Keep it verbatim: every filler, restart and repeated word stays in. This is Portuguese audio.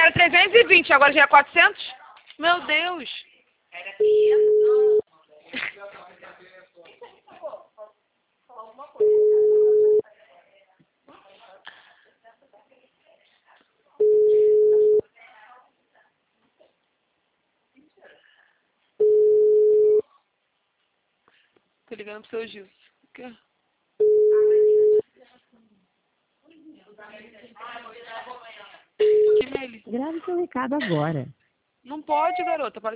era trezentos e vinte, agora já é quatrocentos? Meu Deus. Era quinhentos, Tô ligando pro seu Gil. Que? Que mail? Grave seu recado agora. Não pode, garota. Para